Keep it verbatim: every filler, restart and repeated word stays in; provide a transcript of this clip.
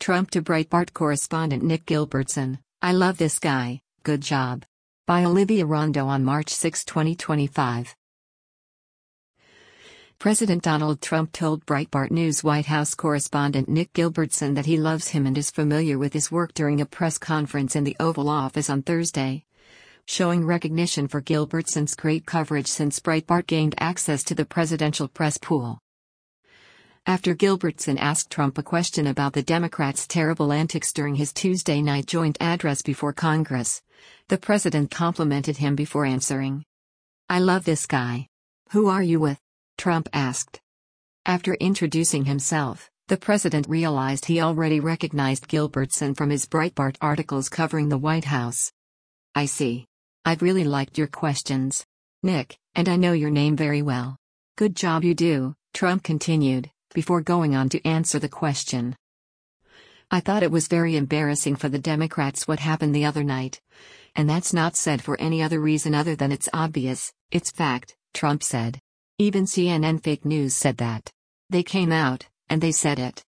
Trump to Breitbart correspondent Nick Gilbertson, "I love this guy, good job." By Olivia Rondo on March sixth, twenty twenty-five. President Donald Trump told Breitbart News White House correspondent Nick Gilbertson that he loves him and is familiar with his work during a press conference in the Oval Office on Thursday, showing recognition for Gilbertson's great coverage since Breitbart gained access to the presidential press pool. After Gilbertson asked Trump a question about the Democrats' terrible antics during his Tuesday night joint address before Congress, the president complimented him before answering. "I love this guy. Who are you with?" Trump asked. After introducing himself, the president realized he already recognized Gilbertson from his Breitbart articles covering the White House. "I see. I've really liked your questions, Nick, and I know your name very well. Good job you do," Trump continued, before going on to answer the question. "I thought it was very embarrassing for the Democrats what happened the other night. And that's not said for any other reason other than it's obvious, it's fact," Trump said. "Even C N N Fake News said that. They came out, and they said it."